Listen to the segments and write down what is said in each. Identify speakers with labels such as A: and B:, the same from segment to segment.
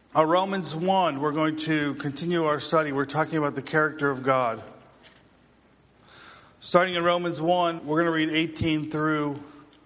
A: Romans 1, we're going to continue our study. We're talking about the character of God. Starting in Romans 1, we're going to read 18 through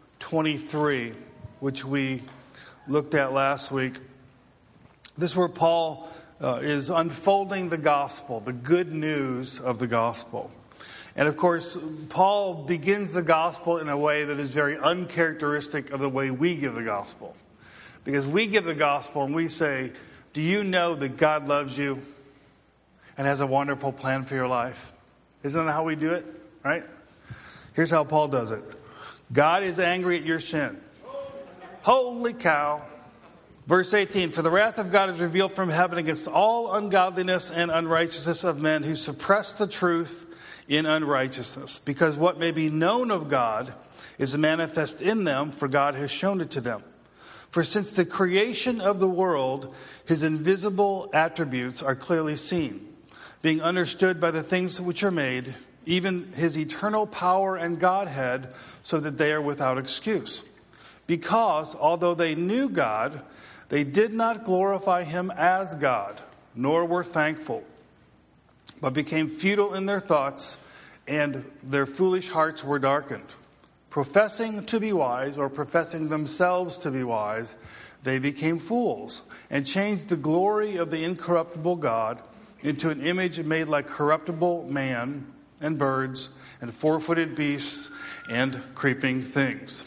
A: 23, which we looked at last week. This is where Paul is unfolding the gospel, the good news of the gospel. And of course, Paul begins the gospel in a way that is very uncharacteristic of the way we give the gospel. Because we give the gospel and we say, do you know that God loves you and has a wonderful plan for your life? Isn't that how we do it? Right? Here's how Paul does it. God is angry at your sin. Holy cow. Verse 18, for the wrath of God is revealed from heaven against all ungodliness and unrighteousness of men who suppress the truth in unrighteousness. Because what may be known of God is manifest in them, for God has shown it to them. For since the creation of the world, his invisible attributes are clearly seen, being understood by the things which are made, even his eternal power and Godhead, so that they are without excuse. Because, although they knew God, they did not glorify him as God, nor were thankful, but became futile in their thoughts, and their foolish hearts were darkened. Professing to be wise, or professing themselves to be wise, they became fools, and changed the glory of the incorruptible God into an image made like corruptible man, and birds, and four-footed beasts, and creeping things.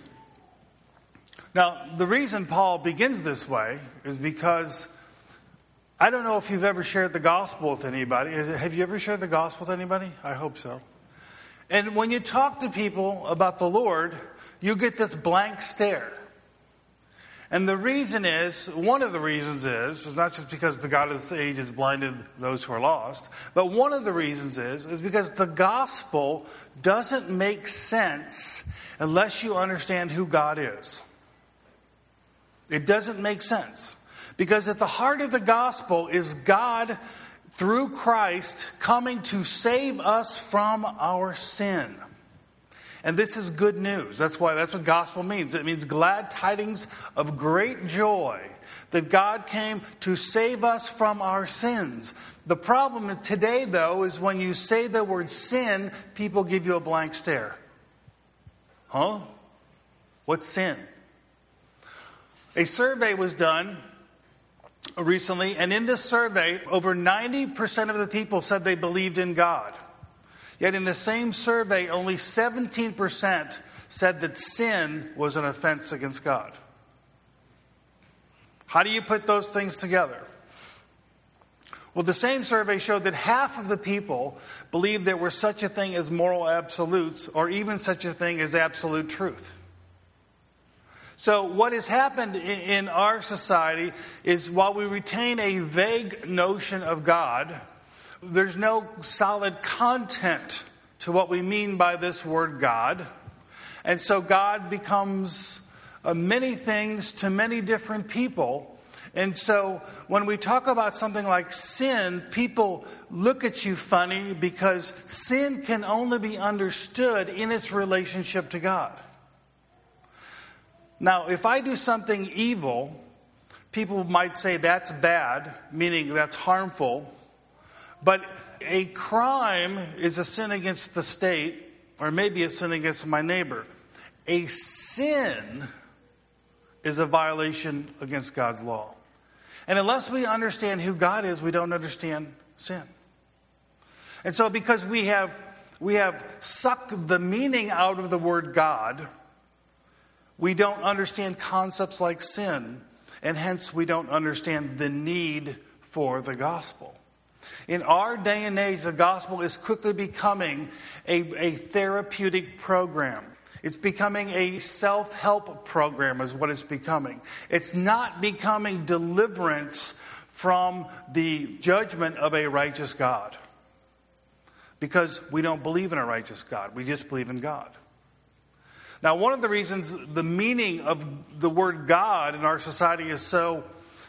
A: Now, the reason Paul begins this way is because I don't know if you've ever shared the gospel with anybody. Have you ever shared the gospel with anybody? I hope so. And when you talk to people about the Lord, you get this blank stare. And the reason is, one of the reasons is not just because the God of this age has blinded those who are lost, but one of the reasons is because the gospel doesn't make sense unless you understand who God is. It doesn't make sense. Because at the heart of the gospel is God, through Christ, coming to save us from our sin. And this is good news. That's what gospel means. It means glad tidings of great joy that God came to save us from our sins. The problem today, though, is when you say the word sin, people give you a blank stare. Huh? What's sin? A survey was done recently, and in this survey, over 90% of the people said they believed in God. Yet in the same survey, only 17% said that sin was an offense against God. How do you put those things together? Well, the same survey showed that half of the people believed there were such a thing as moral absolutes, or even such a thing as absolute truth. So what has happened in our society is while we retain a vague notion of God, there's no solid content to what we mean by this word God. And so God becomes many things to many different people. And so when we talk about something like sin, people look at you funny because sin can only be understood in its relationship to God. Now, if I do something evil, people might say that's bad, meaning that's harmful. But a crime is a sin against the state, or maybe a sin against my neighbor. A sin is a violation against God's law. And unless we understand who God is, we don't understand sin. And so because we have sucked the meaning out of the word God, we don't understand concepts like sin, and hence we don't understand the need for the gospel. In our day and age, the gospel is quickly becoming a therapeutic program. It's becoming a self-help program is what it's becoming. It's not becoming deliverance from the judgment of a righteous God. Because we don't believe in a righteous God. We just believe in God. Now, one of the reasons the meaning of the word God in our society is so,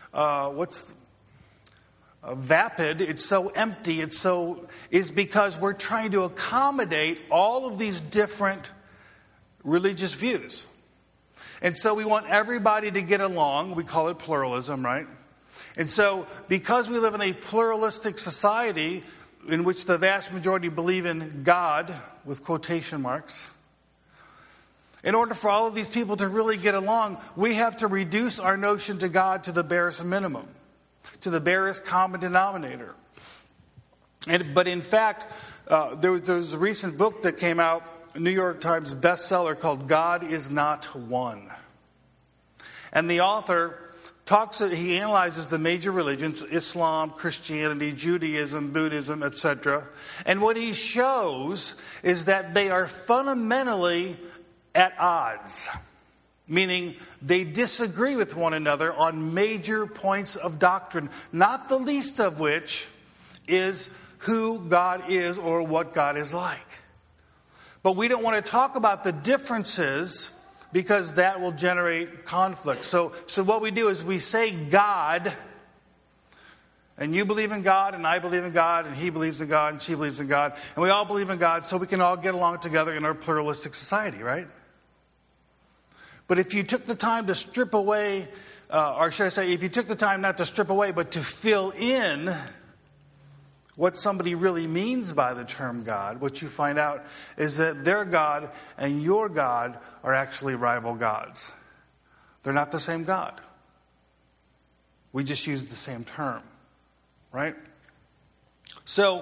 A: vapid, it's so empty, is because we're trying to accommodate all of these different religious views. And so we want everybody to get along. We call it pluralism, right? And so, because we live in a pluralistic society in which the vast majority believe in God, with quotation marks, in order for all of these people to really get along, we have to reduce our notion to God to the barest minimum, to the barest common denominator. But in fact, there was a recent book that came out, a New York Times bestseller, called God is Not One. And the author he analyzes the major religions, Islam, Christianity, Judaism, Buddhism, etc. And what he shows is that they are fundamentally at odds, meaning they disagree with one another on major points of doctrine, not the least of which is who God is or what God is like. But we don't want to talk about the differences because that will generate conflict. So what we do is we say God, and you believe in God, and I believe in God, and he believes in God, and she believes in God, and we all believe in God so we can all get along together in our pluralistic society, right? But if you took the time to strip away, or should I say, if you took the time not to strip away, but to fill in what somebody really means by the term God, what you find out is that their God and your God are actually rival gods. They're not the same God. We just use the same term, right? So,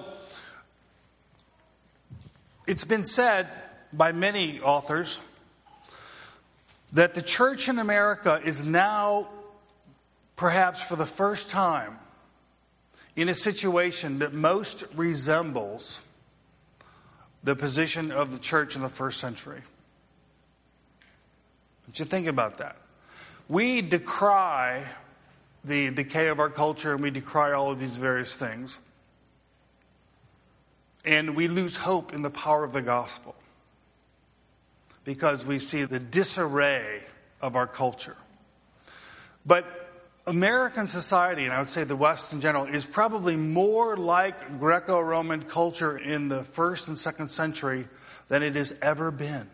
A: it's been said by many authors that the church in America is now, perhaps for the first time, in a situation that most resembles the position of the church in the first century. Don't you think about that? We decry the decay of our culture, and we decry all of these various things. And we lose hope in the power of the gospel because we see the disarray of our culture. But American society, and I would say the West in general, is probably more like Greco-Roman culture in the first and second century than it has ever been.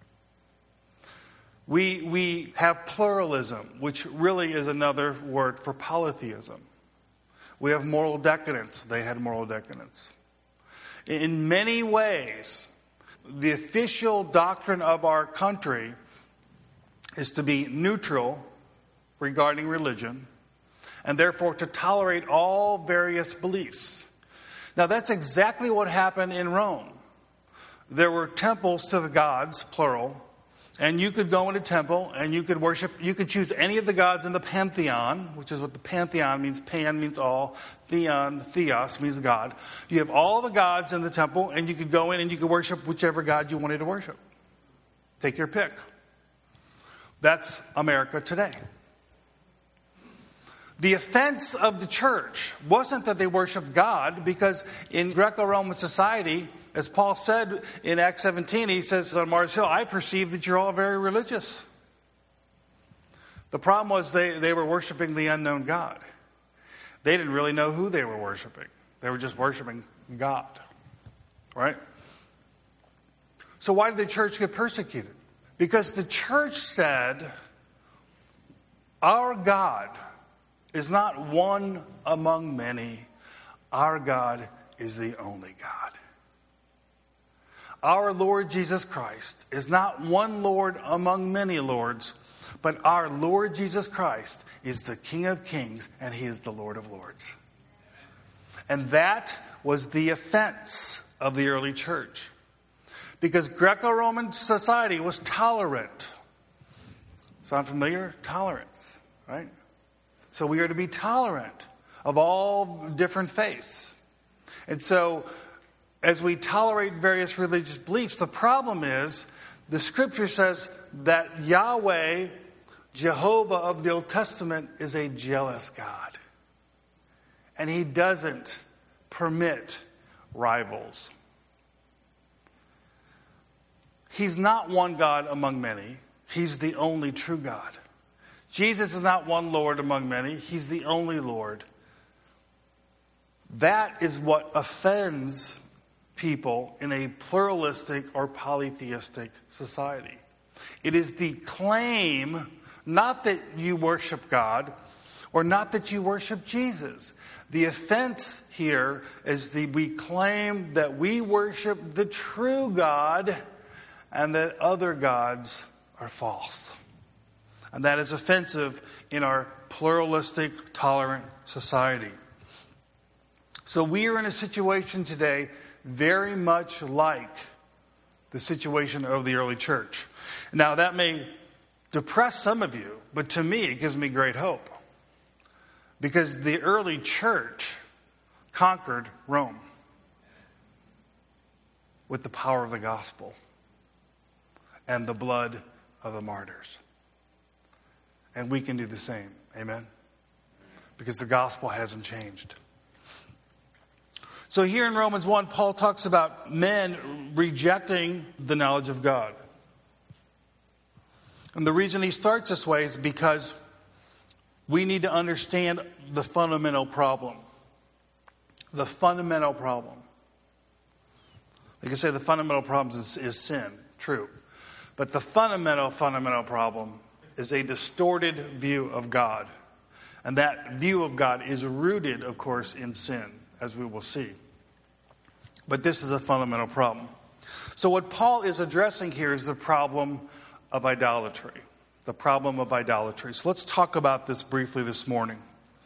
A: We have pluralism, which really is another word for polytheism. We have moral decadence. They had moral decadence. In many ways, the official doctrine of our country is to be neutral regarding religion, and therefore to tolerate all various beliefs. Now that's exactly what happened in Rome. There were temples to the gods, plural, and you could go in a temple and you could worship, you could choose any of the gods in the pantheon, which is what the pantheon means. Pan means all, theos means God. You have all the gods in the temple, and you could go in and you could worship whichever god you wanted to worship. Take your pick. That's America today. The offense of the church wasn't that they worshiped God, because in Greco-Roman society, as Paul said in Acts 17, he says on Mars Hill, I perceive that you're all very religious. The problem was they were worshiping the unknown God. They didn't really know who they were worshiping. They were just worshiping God. Right? So why did the church get persecuted? Because the church said, our God is not one among many. Our God is the only God. Our Lord Jesus Christ is not one Lord among many lords, but our Lord Jesus Christ is the King of kings, and he is the Lord of lords. And that was the offense of the early church. Because Greco-Roman society was tolerant. Sound familiar? Tolerance, right? So we are to be tolerant of all different faiths. And so, as we tolerate various religious beliefs, the problem is, the scripture says that Yahweh, Jehovah of the Old Testament, is a jealous God. And he doesn't permit rivals. He's not one God among many. He's the only true God. Jesus is not one Lord among many. He's the only Lord. That is what offends people in a pluralistic or polytheistic society. It is the claim, not that you worship God, or not that you worship Jesus. The offense here is we claim that we worship the true God and that other gods are false. And that is offensive in our pluralistic, tolerant society. So we are in a situation today very much like the situation of the early church. Now that may depress some of you, but to me it gives me great hope. Because the early church conquered Rome with the power of the gospel and the blood of the martyrs. And we can do the same. Amen? Because the gospel hasn't changed. So here in Romans 1, Paul talks about men rejecting the knowledge of God. And the reason he starts this way is because we need to understand the fundamental problem. The fundamental problem. Like I say, the fundamental problem is sin. True. But the fundamental problem is a distorted view of God. And that view of God is rooted, of course, in sin, as we will see. But this is a fundamental problem. So what Paul is addressing here is the problem of idolatry. The problem of idolatry. So let's talk about this briefly this morning.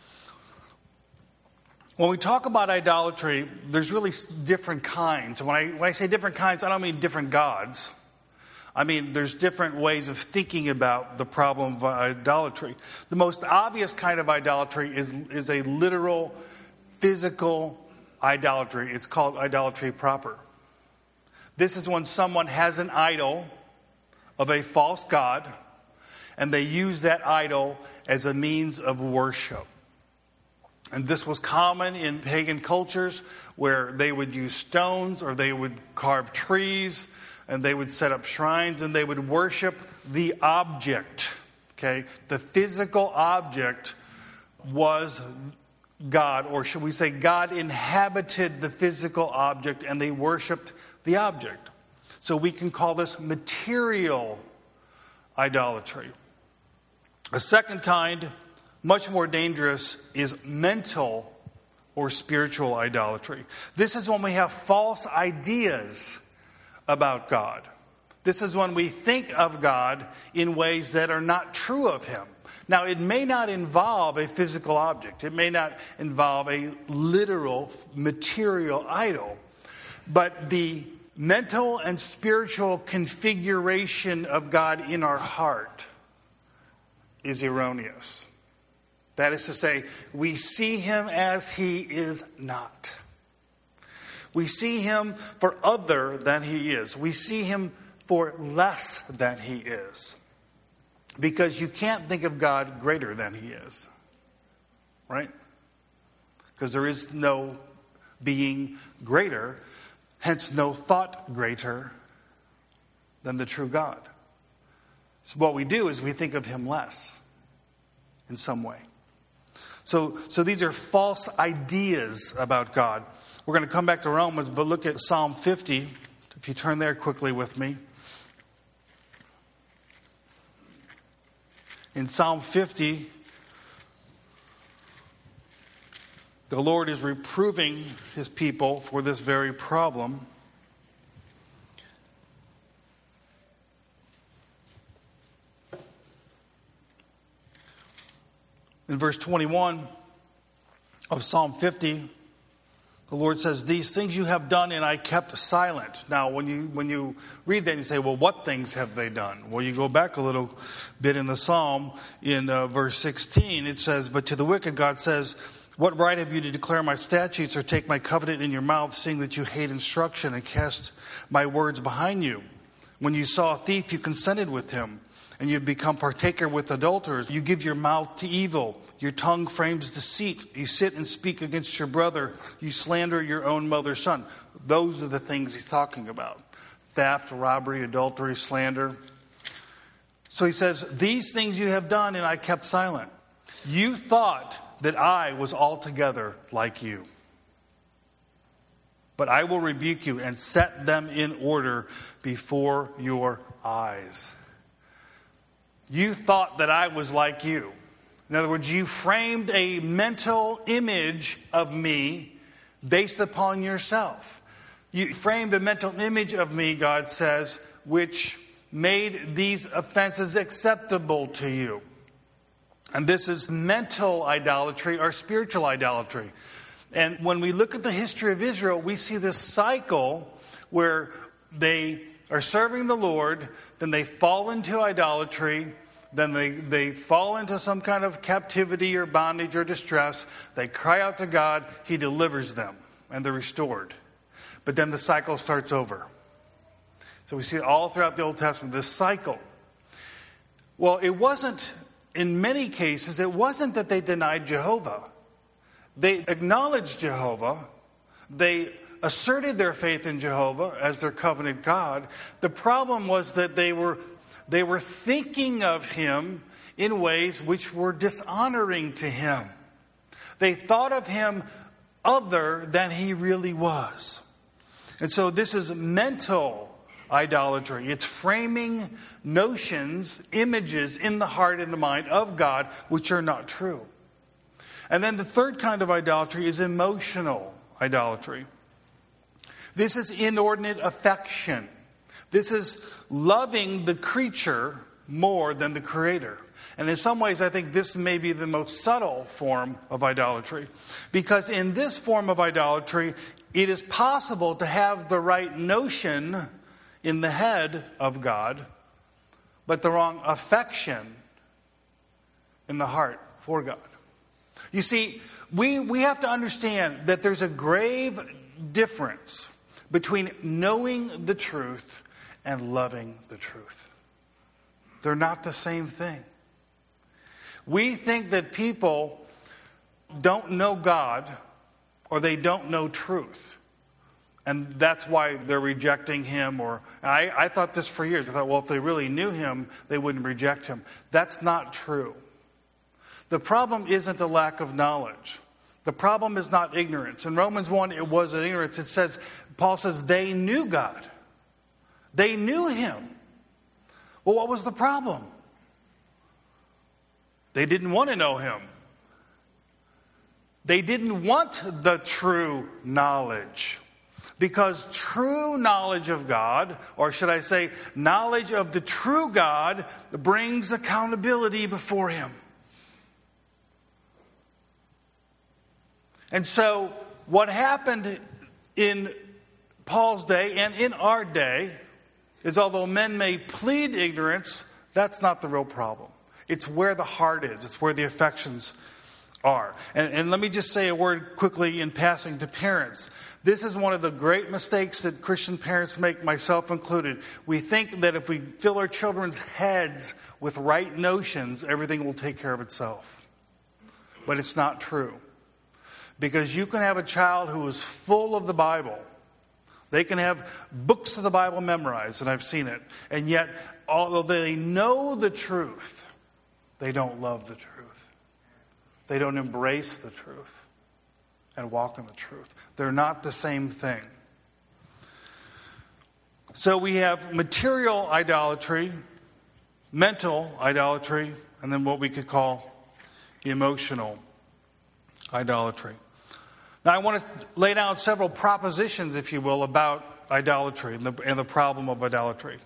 A: When we talk about idolatry, there's really different kinds. When I say different kinds, I don't mean different gods. I mean, there's different ways of thinking about the problem of idolatry. The most obvious kind of idolatry is a literal, physical idolatry. It's called idolatry proper. This is when someone has an idol of a false god, and they use that idol as a means of worship. And this was common in pagan cultures where they would use stones or they would carve trees and they would set up shrines and they would worship the object. Okay? The physical object was God, or should we say God inhabited the physical object and they worshiped the object. So we can call this material idolatry. A second kind, much more dangerous, is mental or spiritual idolatry. This is when we have false ideas about God. This is when we think of God in ways that are not true of Him. Now, it may not involve a physical object. It may not involve a literal, material idol. But the mental and spiritual configuration of God in our heart is erroneous. That is to say, we see Him as He is not. We see Him for other than He is. We see Him for less than He is. Because you can't think of God greater than He is. Right? Because there is no being greater, hence no thought greater than the true God. So what we do is we think of Him less in some way. So these are false ideas about God. We're going to come back to Romans, but look at Psalm 50. If you turn there quickly with me. In Psalm 50, the Lord is reproving His people for this very problem. In verse 21 of Psalm 50, the Lord says, "These things you have done and I kept silent." Now, when you read that, you say, well, what things have they done? Well, you go back a little bit in the Psalm, in verse 16, it says, "But to the wicked God says, what right have you to declare my statutes or take my covenant in your mouth, seeing that you hate instruction and cast my words behind you? When you saw a thief, you consented with him, and you've become partaker with adulterers. You give your mouth to evil. Your tongue frames deceit. You sit and speak against your brother. You slander your own mother's son." Those are the things he's talking about. Theft, robbery, adultery, slander. So he says, "These things you have done and I kept silent. You thought that I was altogether like you. But I will rebuke you and set them in order before your eyes." You thought that I was like you. In other words, you framed a mental image of me based upon yourself. You framed a mental image of me, God says, which made these offenses acceptable to you. And this is mental idolatry or spiritual idolatry. And when we look at the history of Israel, we see this cycle where they are serving the Lord, then they fall into idolatry, then they fall into some kind of captivity or bondage or distress. They cry out to God, He delivers them, and they're restored. But then the cycle starts over. So we see it all throughout the Old Testament, this cycle. Well, it wasn't, in many cases, it wasn't that they denied Jehovah. They acknowledged Jehovah. They asserted their faith in Jehovah as their covenant God. The problem was that they were thinking of Him in ways which were dishonoring to Him. They thought of Him other than He really was. And so this is mental idolatry. It's framing notions, images in the heart and the mind of God which are not true. And then the third kind of idolatry is emotional idolatry. This is inordinate affection. This is loving the creature more than the Creator. And in some ways, I think this may be the most subtle form of idolatry. Because in this form of idolatry, it is possible to have the right notion in the head of God, but the wrong affection in the heart for God. You see, we have to understand that there's a grave difference between knowing the truth and loving the truth. They're not the same thing. We think that people don't know God or they don't know truth. And that's why they're rejecting Him. Or I thought this for years. I thought, well, if they really knew Him, they wouldn't reject Him. That's not true. The problem isn't a lack of knowledge. The problem is not ignorance. In Romans 1, it wasn't ignorance. It says, Paul says, they knew God. They knew Him. Well, what was the problem? They didn't want to know Him. They didn't want the true knowledge. Because true knowledge of God, or should I say, knowledge of the true God, brings accountability before Him. And so, what happened in Paul's day and in our day is although men may plead ignorance, that's not the real problem. It's where the heart is. It's where the affections are. And let me just say a word quickly in passing to parents. This is one of the great mistakes that Christian parents make, myself included. We think that if we fill our children's heads with right notions, everything will take care of itself. But it's not true. Because you can have a child who is full of the Bible. They can have books of the Bible memorized, and I've seen it. And yet, although they know the truth, they don't love the truth. They don't embrace the truth and walk in the truth. They're not the same thing. So we have material idolatry, mental idolatry, and then what we could call emotional idolatry. Now I want to lay down several propositions, if you will, about idolatry and the problem of idolatry.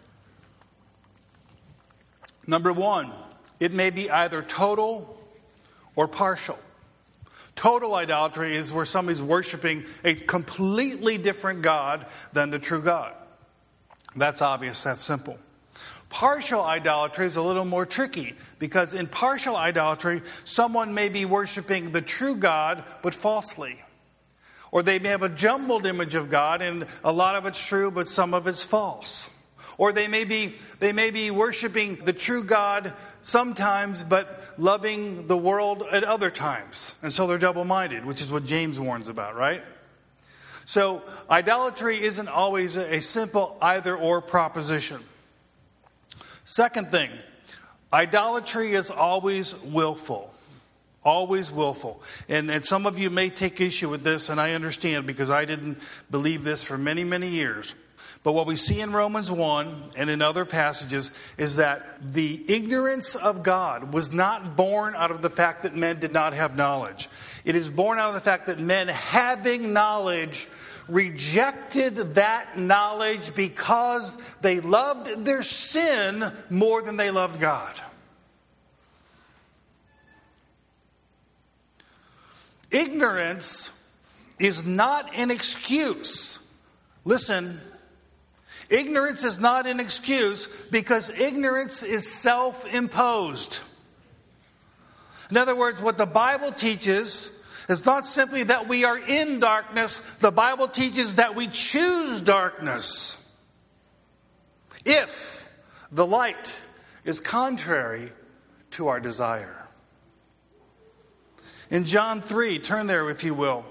A: Number one, it may be either total or partial. Total idolatry is where somebody's worshiping a completely different God than the true God. That's obvious, that's simple. Partial idolatry is a little more tricky because in partial idolatry, someone may be worshiping the true God but falsely. Or they may have a jumbled image of God and a lot of it's true but some of it's false. Or they may be worshiping the true God sometimes, but loving the world at other times. And so they're double-minded, which is what James warns about, right? So idolatry isn't always a simple either-or proposition. Second thing, idolatry is always willful. Always willful. And some of you may take issue with this, and I understand because I didn't believe this for many, many years. But what we see in Romans 1 and in other passages is that the ignorance of God was not born out of the fact that men did not have knowledge. It is born out of the fact that men, having knowledge, rejected that knowledge because they loved their sin more than they loved God. Ignorance is not an excuse. Listen, ignorance is not an excuse because ignorance is self-imposed. In other words, what the Bible teaches is not simply that we are in darkness. The Bible teaches that we choose darkness if the light is contrary to our desire. In John 3, turn there if you will.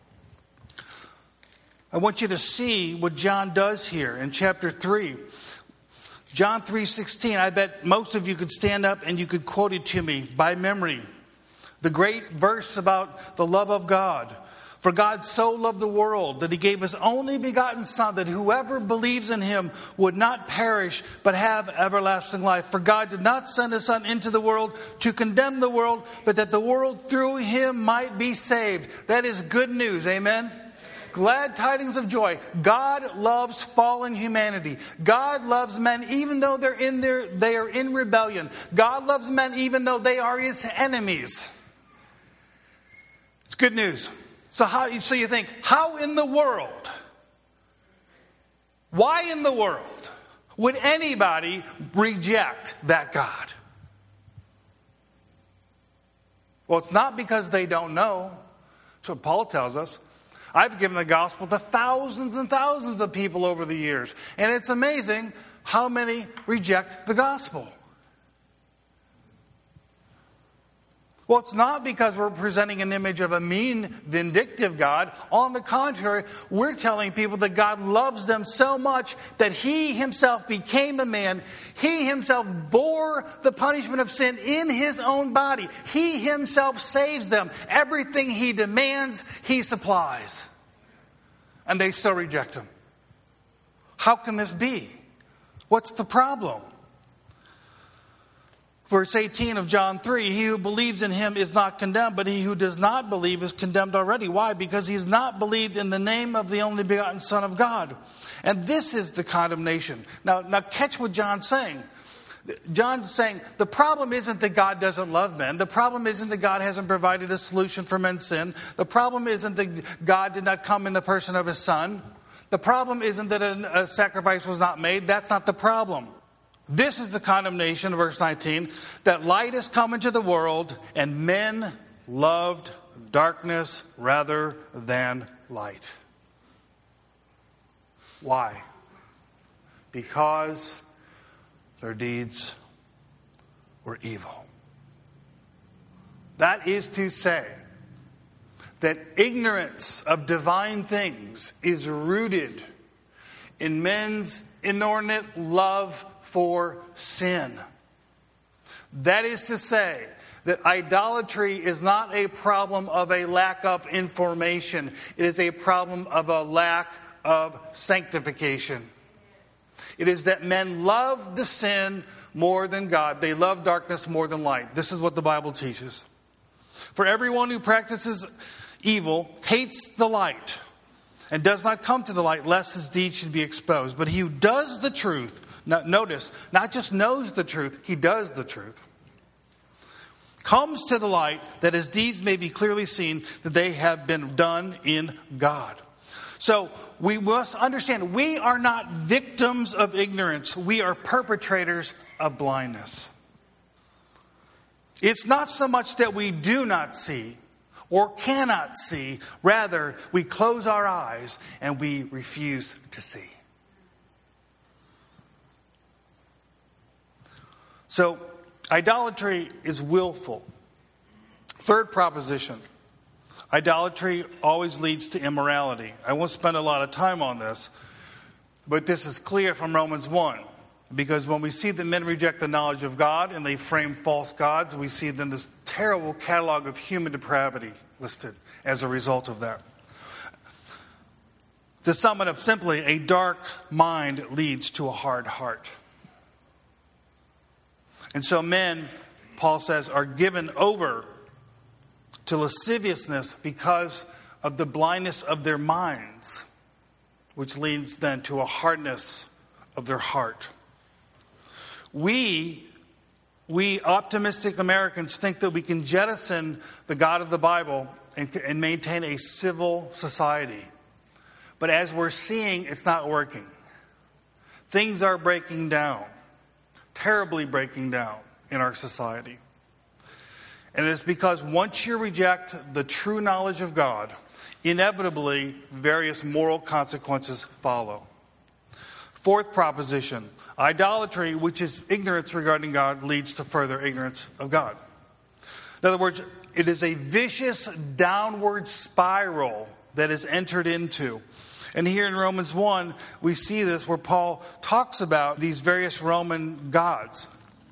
A: I want you to see what John does here in chapter 3. John 3:16, I bet most of you could stand up and you could quote it to me by memory. The great verse about the love of God. For God so loved the world that he gave his only begotten Son, that whoever believes in him would not perish but have everlasting life. For God did not send his Son into the world to condemn the world, but that the world through him might be saved. That is good news. Amen? Glad tidings of joy. God loves fallen humanity. God loves men even though they are in rebellion. God loves men even though they are his enemies. It's good news. So you think, how in the world, why in the world would anybody reject that God? Well, it's not because they don't know. That's what Paul tells us. I've given the gospel to thousands and thousands of people over the years. And it's amazing how many reject the gospel. Well, it's not because we're presenting an image of a mean, vindictive God. On the contrary, we're telling people that God loves them so much that he himself became a man. He himself bore the punishment of sin in his own body. He himself saves them. Everything he demands, he supplies. And they still reject him. How can this be? What's the problem? Verse 18 of John 3, he who believes in him is not condemned, but he who does not believe is condemned already. Why? Because he has not believed in the name of the only begotten Son of God. And this is the condemnation. Now catch what John's saying. John's saying the problem isn't that God doesn't love men. The problem isn't that God hasn't provided a solution for men's sin. The problem isn't that God did not come in the person of his Son. The problem isn't that a sacrifice was not made. That's not the problem. This is the condemnation, verse 19, that light has come into the world and men loved darkness rather than light. Why? Because their deeds were evil. That is to say that ignorance of divine things is rooted in men's inordinate love for sin. That is to say that idolatry is not a problem of a lack of information. It is a problem of a lack of sanctification. It is that men love the sin more than God. They love darkness more than light. This is what the Bible teaches. For everyone who practices evil hates the light and does not come to the light lest his deeds should be exposed. But he who does the truth, notice, not just knows the truth, he does the truth, comes to the light that his deeds may be clearly seen that they have been done in God. So we must understand we are not victims of ignorance. We are perpetrators of blindness. It's not so much that we do not see or cannot see. Rather, we close our eyes and we refuse to see. So, idolatry is willful. Third proposition. Idolatry always leads to immorality. I won't spend a lot of time on this, but this is clear from Romans 1. Because when we see that men reject the knowledge of God and they frame false gods, we see then this terrible catalog of human depravity listed as a result of that. To sum it up simply, a dark mind leads to a hard heart. And so men, Paul says, are given over to lasciviousness because of the blindness of their minds, which leads then to a hardness of their heart. We optimistic Americans think that we can jettison the God of the Bible and maintain a civil society. But as we're seeing, it's not working. Things are breaking down, terribly breaking down in our society. And it's because once you reject the true knowledge of God, inevitably various moral consequences follow. Fourth proposition, idolatry, which is ignorance regarding God, leads to further ignorance of God. In other words, it is a vicious downward spiral that is entered into. And here in Romans 1, we see this where Paul talks about these various Roman gods.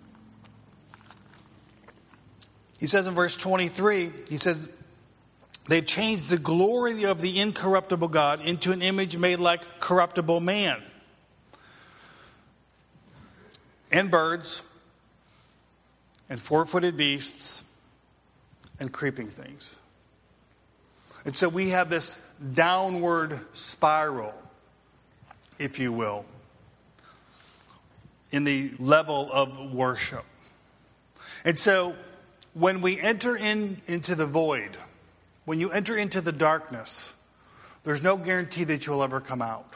A: He says in verse 23, he says, they've changed the glory of the incorruptible God into an image made like corruptible man. And birds, and four-footed beasts, and creeping things. And so we have this downward spiral, if you will, in the level of worship. And so when we enter into the void, when you enter into the darkness, there's no guarantee that you'll ever come out.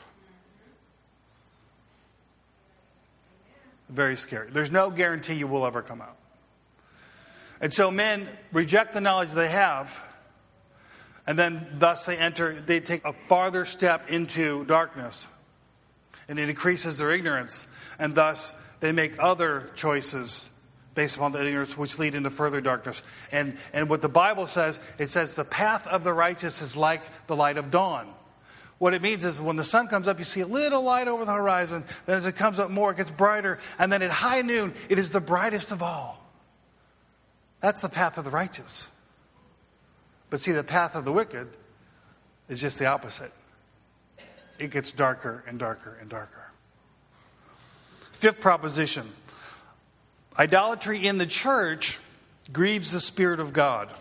A: Very scary. There's no guarantee you will ever come out. And so men reject the knowledge they have, and then thus they take a farther step into darkness. And it increases their ignorance, and thus they make other choices based upon the ignorance which lead into further darkness. And what the Bible says, it says the path of the righteous is like the light of dawn. What it means is when the sun comes up, you see a little light over the horizon. Then as it comes up more, it gets brighter. And then at high noon, it is the brightest of all. That's the path of the righteous. But see, the path of the wicked is just the opposite. It gets darker and darker and darker. Fifth proposition. Idolatry in the church grieves the Spirit of God.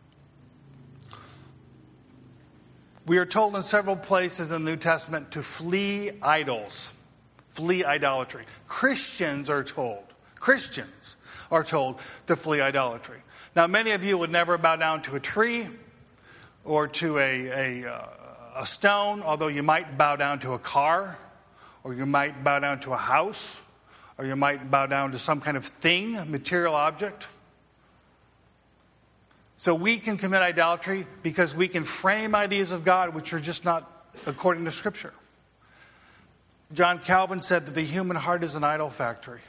A: We are told in several places in the New Testament to flee idols. Flee idolatry. Christians are told to flee idolatry. Now, many of you would never bow down to a tree or to a stone, although you might bow down to a car, or you might bow down to a house, or you might bow down to some kind of thing, a material object. So we can commit idolatry because we can frame ideas of God which are just not according to Scripture. John Calvin said that the human heart is an idol factory.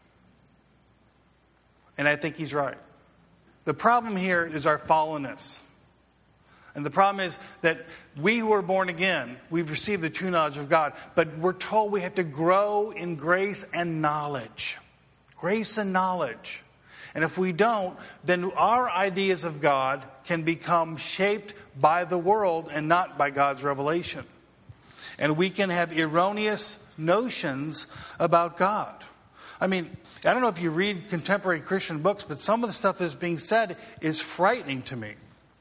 A: And I think he's right. The problem here is our fallenness. And the problem is that we who are born again, we've received the true knowledge of God, but we're told we have to grow in grace and knowledge. Grace and knowledge. And if we don't, then our ideas of God can become shaped by the world and not by God's revelation. And we can have erroneous notions about God. I mean, I don't know if you read contemporary Christian books, but some of the stuff that's being said is frightening to me.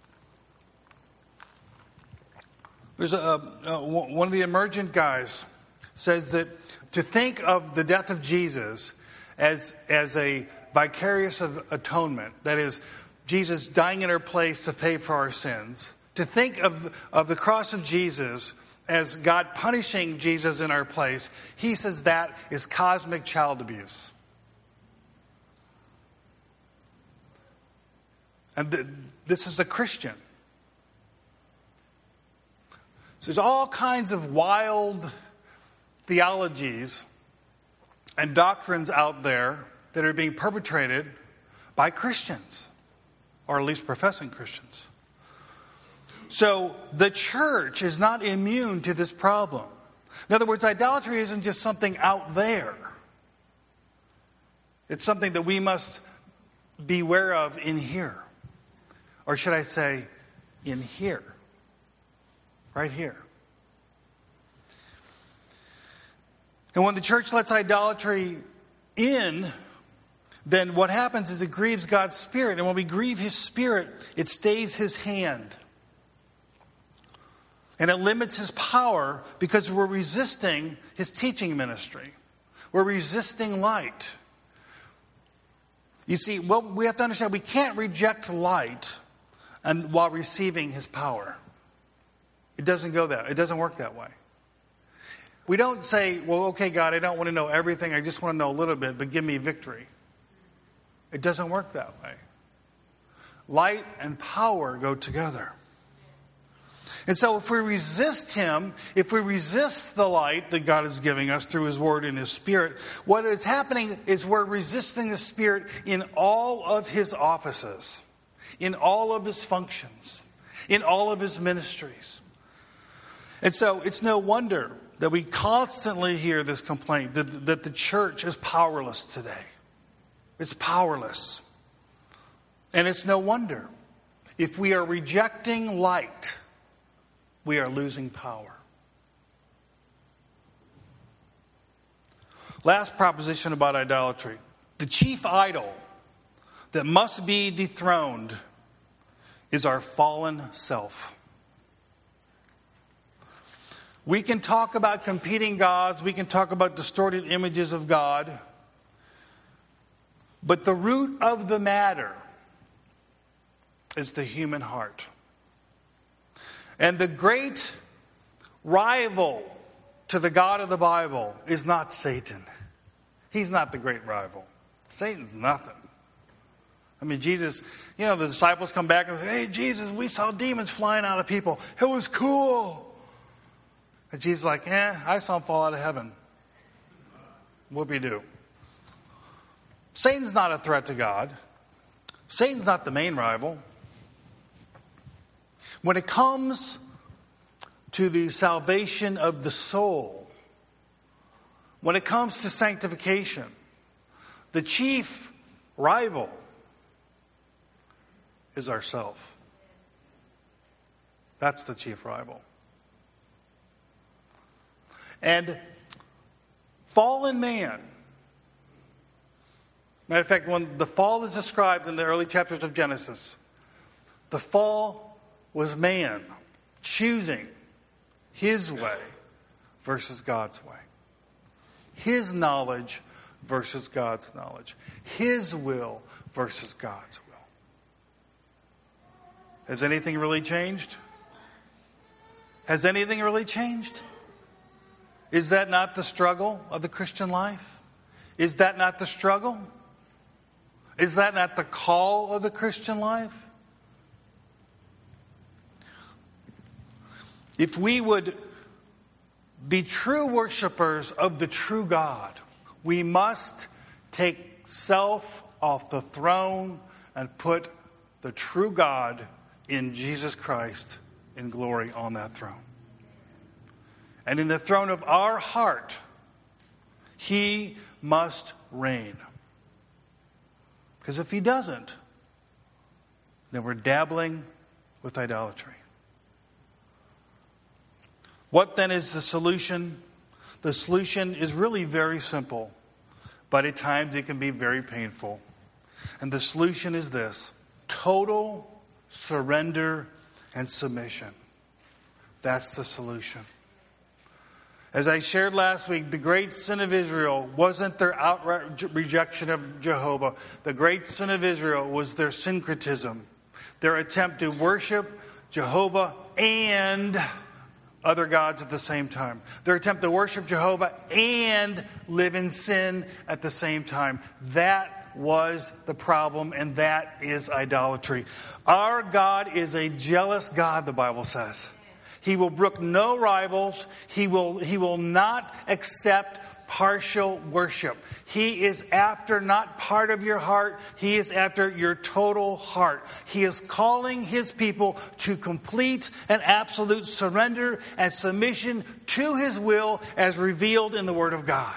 A: There's one of the emergent guys says that to think of the death of Jesus as a vicarious atonement, that is, Jesus dying in our place to pay for our sins, to think of the cross of Jesus as God punishing Jesus in our place, he says that is cosmic child abuse. And this is a Christian. So there's all kinds of wild theologies and doctrines out there that are being perpetrated by Christians, or at least professing Christians. So the church is not immune to this problem. In other words, idolatry isn't just something out there. It's something that we must beware of in here. Or should I say, in here. Right here. And when the church lets idolatry in, then what happens is it grieves God's Spirit. And when we grieve His Spirit, it stays His hand. And it limits His power because we're resisting His teaching ministry. We're resisting light. You see, what we have to understand, we can't reject light while receiving His power. It doesn't work that way. We don't say, well, okay, God, I don't want to know everything. I just want to know a little bit, but give me victory. It doesn't work that way. Light and power go together. And so if we resist Him, if we resist the light that God is giving us through His Word and His Spirit, what is happening is we're resisting the Spirit in all of His offices, in all of His functions, in all of His ministries. And so it's no wonder that we constantly hear this complaint that the church is powerless today. It's powerless. And it's no wonder. If we are rejecting light, we are losing power. Last proposition about idolatry. The chief idol that must be dethroned is our fallen self. We can talk about competing gods. We can talk about distorted images of God. But the root of the matter is the human heart. And the great rival to the God of the Bible is not Satan. He's not the great rival. Satan's nothing. I mean, Jesus, the disciples come back and say, hey, Jesus, we saw demons flying out of people. It was cool. And Jesus is like, I saw them fall out of heaven. Whoopie-doo. Satan's not a threat to God. Satan's not the main rival. When it comes to the salvation of the soul, when it comes to sanctification, the chief rival is ourself. That's the chief rival. And fallen man, matter of fact, when the fall is described in the early chapters of Genesis, the fall was man choosing his way versus God's way. His knowledge versus God's knowledge. His will versus God's will. Has anything really changed? Has anything really changed? Is that not the struggle of the Christian life? Is that not the struggle? Is that not the call of the Christian life? If we would be true worshipers of the true God, we must take self off the throne and put the true God in Jesus Christ in glory on that throne. And in the throne of our heart, He must reign. Because if He doesn't, then we're dabbling with idolatry. What then is the solution? The solution is really very simple, but at times it can be very painful. And the solution is this: total surrender and submission. That's the solution. As I shared last week, the great sin of Israel wasn't their outright rejection of Jehovah. The great sin of Israel was their syncretism, their attempt to worship Jehovah and other gods at the same time. Their attempt to worship Jehovah and live in sin at the same time. That was the problem, and that is idolatry. Our God is a jealous God, the Bible says. He will brook no rivals. He will not accept partial worship. He is after not part of your heart. He is after your total heart. He is calling His people to complete and absolute surrender and submission to His will as revealed in the Word of God.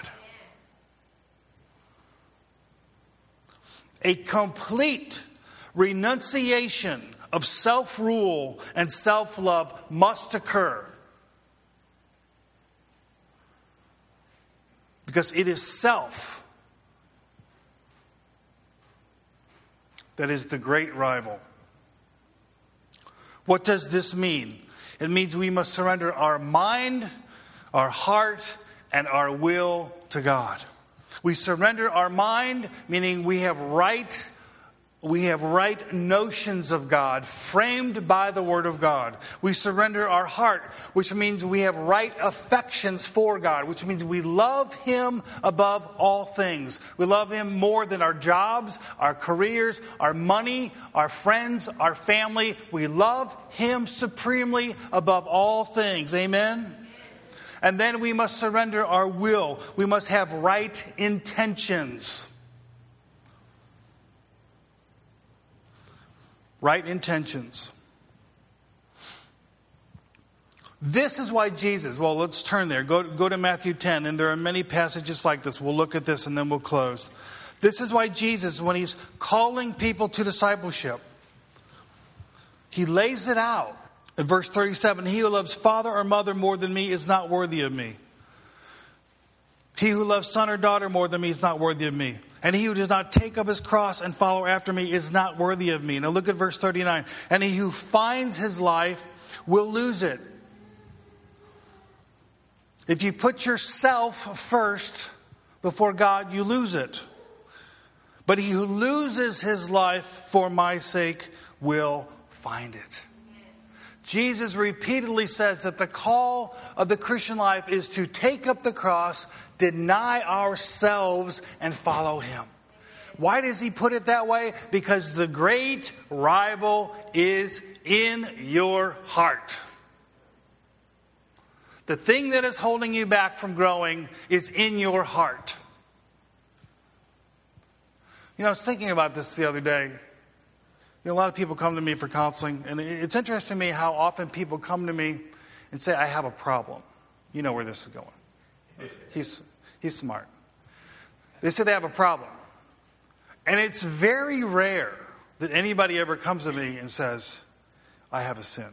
A: A complete renunciation of self-rule and self-love must occur. Because it is self that is the great rival. What does this mean? It means we must surrender our mind, our heart, and our will to God. We surrender our mind, meaning we have right notions of God, framed by the Word of God. We surrender our heart, which means we have right affections for God, which means we love Him above all things. We love Him more than our jobs, our careers, our money, our friends, our family. We love Him supremely above all things. Amen? And then we must surrender our will. We must have right intentions. Right intentions. This is why Jesus, well, let's turn there. Go to Matthew 10, and there are many passages like this. We'll look at this and then we'll close. This is why Jesus, when He's calling people to discipleship, He lays it out. In verse 37, he who loves father or mother more than me is not worthy of me. He who loves son or daughter more than me is not worthy of me. And he who does not take up his cross and follow after me is not worthy of me. Now look at verse 39. And he who finds his life will lose it. If you put yourself first before God, you lose it. But he who loses his life for my sake will find it. Jesus repeatedly says that the call of the Christian life is to take up the cross, deny ourselves, and follow Him. Why does He put it that way? Because the great rival is in your heart. The thing that is holding you back from growing is in your heart. You know, I was thinking about this the other day. A lot of people come to me for counseling, and it's interesting to me how often people come to me and say, I have a problem. You know where this is going. He's smart. They say they have a problem. And it's very rare that anybody ever comes to me and says, I have a sin.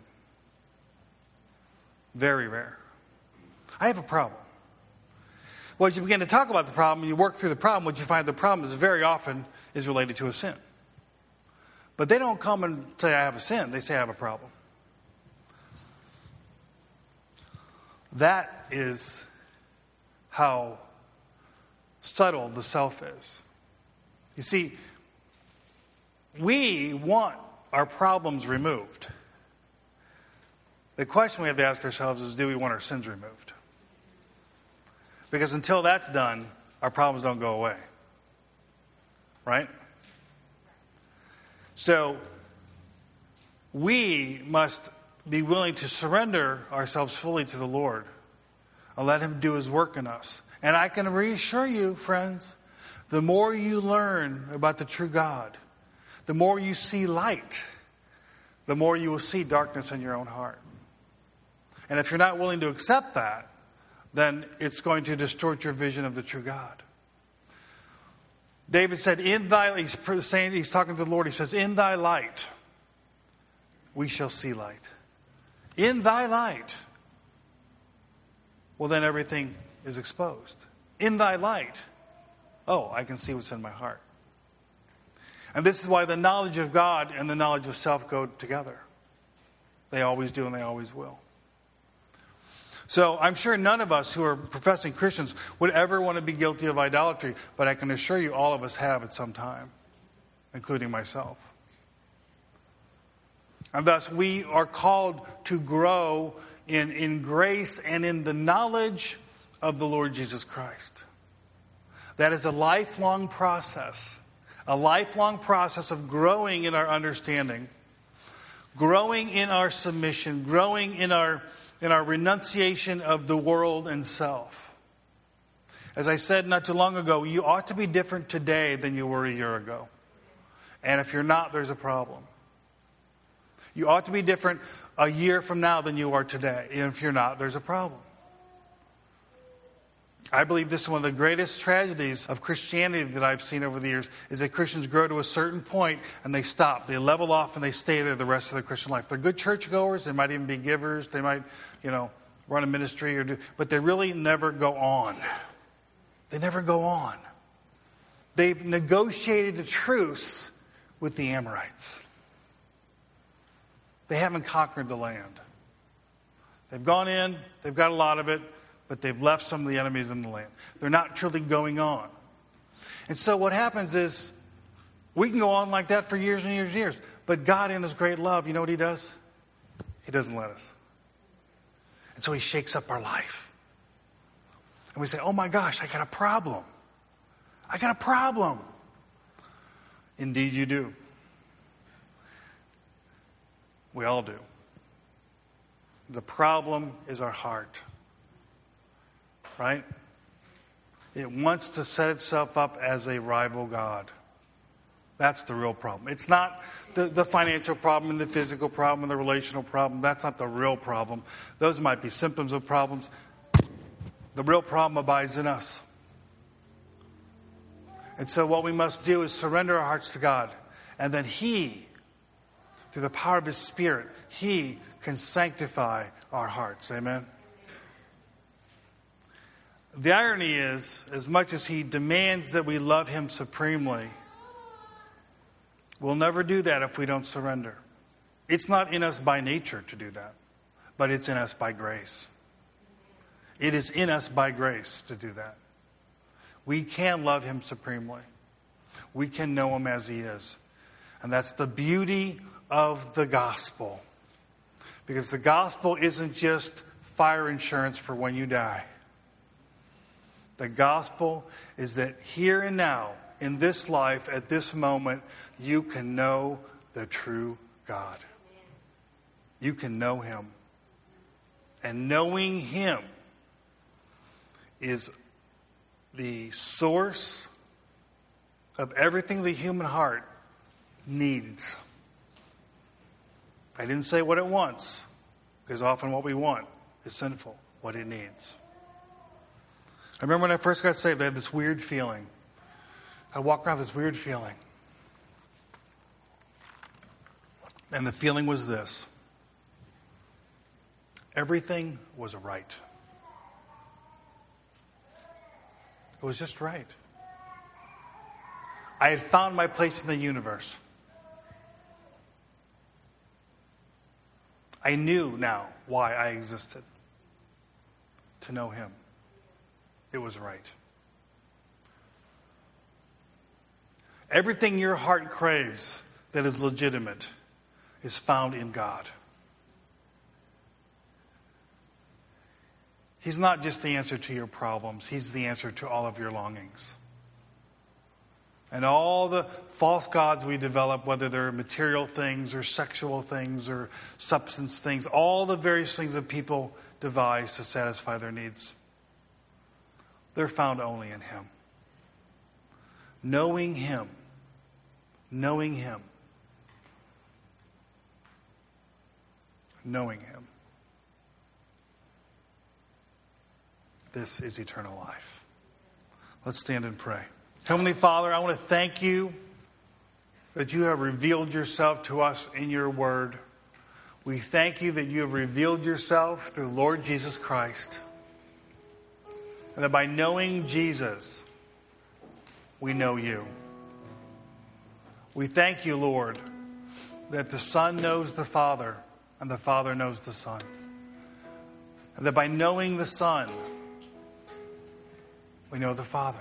A: Very rare. I have a problem. Well, as you begin to talk about the problem, you work through the problem, what you find the problem is very often is related to a sin. But they don't come and say, I have a sin. They say, I have a problem. That is how subtle the self is. You see, we want our problems removed. The question we have to ask ourselves is, do we want our sins removed? Because until that's done, our problems don't go away. Right? So, we must be willing to surrender ourselves fully to the Lord and let Him do His work in us. And I can reassure you, friends, the more you learn about the true God, the more you see light, the more you will see darkness in your own heart. And if you're not willing to accept that, then it's going to distort your vision of the true God. David said, he's talking to the Lord, he says, in thy light, we shall see light. In thy light. Well, then everything is exposed. In thy light. Oh, I can see what's in my heart. And this is why the knowledge of God and the knowledge of self go together. They always do and they always will. So I'm sure none of us who are professing Christians would ever want to be guilty of idolatry, but I can assure you all of us have at some time, including myself. And thus we are called to grow in grace and in the knowledge of the Lord Jesus Christ. That is a lifelong process of growing in our understanding, growing in our submission, growing in our renunciation of the world and self. As I said not too long ago, you ought to be different today than you were a year ago. And if you're not, there's a problem. You ought to be different a year from now than you are today. And if you're not, there's a problem. I believe this is one of the greatest tragedies of Christianity that I've seen over the years, is that Christians grow to a certain point and they stop. They level off and they stay there the rest of their Christian life. They're good churchgoers. They might even be givers. They might, run a ministry, but they really never go on. They never go on. They've negotiated a truce with the Amorites. They haven't conquered the land. They've gone in, they've got a lot of it, but they've left some of the enemies in the land. They're not truly going on. And so what happens is, we can go on like that for years and years and years. But God, in His great love, you know what He does? He doesn't let us. And so He shakes up our life. And we say, oh my gosh, I got a problem. I got a problem. Indeed you do. We all do. The problem is our heart. Right? It wants to set itself up as a rival God. That's the real problem. It's not the financial problem and the physical problem and the relational problem. That's not the real problem. Those might be symptoms of problems. The real problem abides in us. And so what we must do is surrender our hearts to God. And then He, through the power of His Spirit, He can sanctify our hearts. Amen? The irony is, as much as He demands that we love Him supremely, we'll never do that if we don't surrender. It's not in us by nature to do that, but it's in us by grace. It is in us by grace to do that. We can love Him supremely. We can know Him as He is. And that's the beauty of the gospel. Because the gospel isn't just fire insurance for when you die. The gospel is that here and now, in this life, at this moment, you can know the true God. You can know Him. And knowing Him is the source of everything the human heart needs. I didn't say what it wants, because often what we want is sinful. What it needs. I remember when I first got saved, I had this weird feeling. I walked around with this weird feeling. And the feeling was this. Everything was right. It was just right. I had found my place in the universe. I knew now why I existed. To know Him. It was right. Everything your heart craves that is legitimate is found in God. He's not just the answer to your problems. He's the answer to all of your longings. And all the false gods we develop, whether they're material things or sexual things or substance things, all the various things that people devise to satisfy their needs, they're found only in Him. Knowing Him. Knowing Him. Knowing Him. This is eternal life. Let's stand and pray. Heavenly Father, I want to thank You that You have revealed Yourself to us in Your Word. We thank You that You have revealed Yourself through the Lord Jesus Christ. And that by knowing Jesus, we know You. We thank You, Lord, that the Son knows the Father and the Father knows the Son. And that by knowing the Son, we know the Father.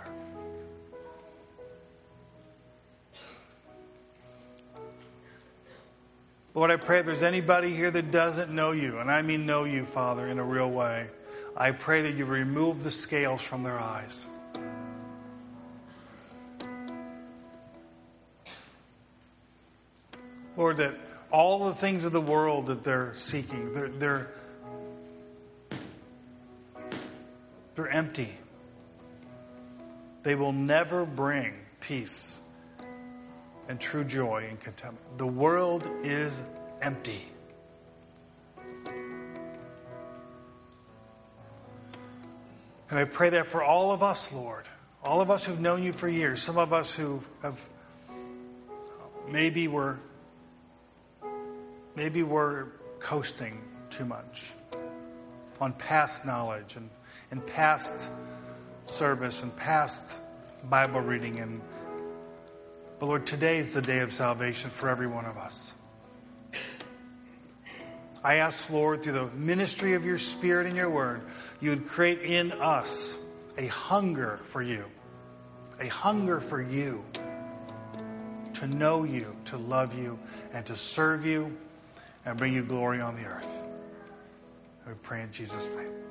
A: Lord, I pray if there's anybody here that doesn't know You, and I mean know You, Father, in a real way, I pray that You remove the scales from their eyes. Lord, that all the things of the world that they're seeking, they're empty. They will never bring peace and true joy and contentment. The world is empty. And I pray that for all of us, Lord, all of us who've known You for years, some of us who have maybe we're coasting too much on past knowledge and past service and past Bible reading. But Lord, today is the day of salvation for every one of us. I ask, Lord, through the ministry of your Spirit and your word, you would create in us a hunger for you. A hunger for you. To know you, to love you, and to serve you, and bring you glory on the earth. We pray in Jesus' name.